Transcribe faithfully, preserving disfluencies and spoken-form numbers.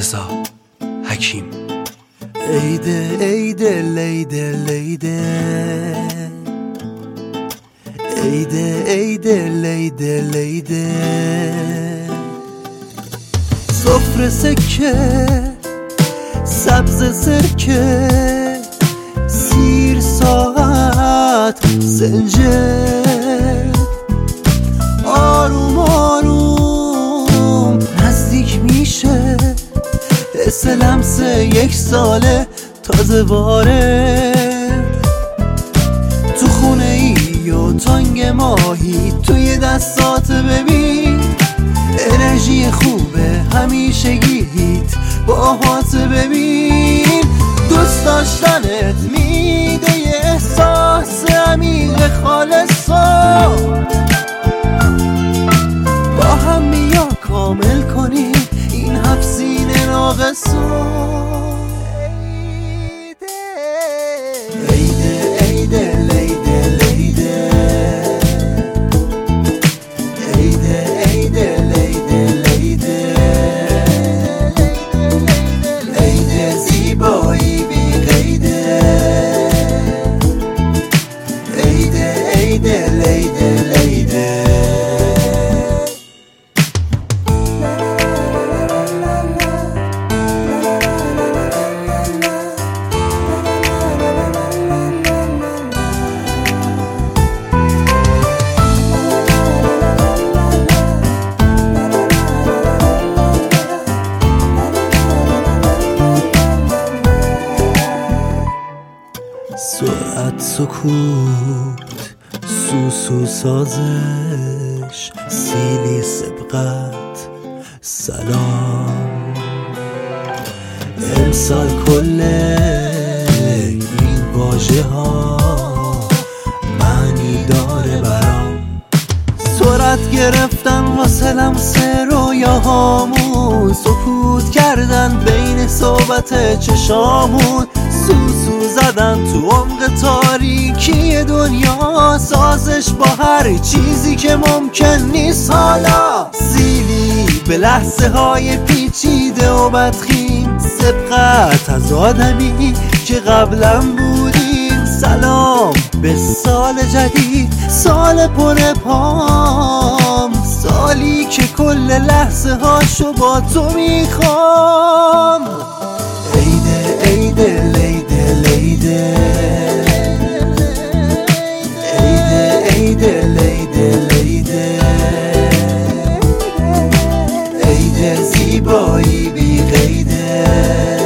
رضا حکیم. عیده عیده لیده لیده، عیده عیده لیده لیده، سفره سکه سبز سرکه، سیر ساعت سنجد، آروم آروم نزدیک میشه، حس لمس یک ساله تازه وارد تو خونه ای و تانگ ماهی توی دستات. ببین انرژی خوبه همیشگیت باهات، ببین دوست داشتنت میده یه احساس عمیق خالصا، با هم میا کامل کنی این هفت سینه ناقصا. عیده عیده لیده لیده، عیده عیده لیده لیده، عیده زیبایی بی قیده، عیده عیده لیده لیده. سرعت سکوت سوسو سازش، سیلی سبقت سلام، امسال کل این واژه ها معنی داره برام. سرعت گرفتن واسه لمس رویاهامون، سکوت کردن بین صحبت چشامون، سوسو زدن تو عمق تاریکی دنیا، سازش با هر چیزی که ممکن نیست حالا، سیلی به لحظه های پیچیده و بدخیم، سبقت از آدمی که قبلا بودیم، سلام به سال جدید، سال پر پام، سالی که کل لحظه هاشو با تو میخوام. عیده عیده لیده لیده، عیده عیده لیده لیده، عیده زیبایی بی قیده.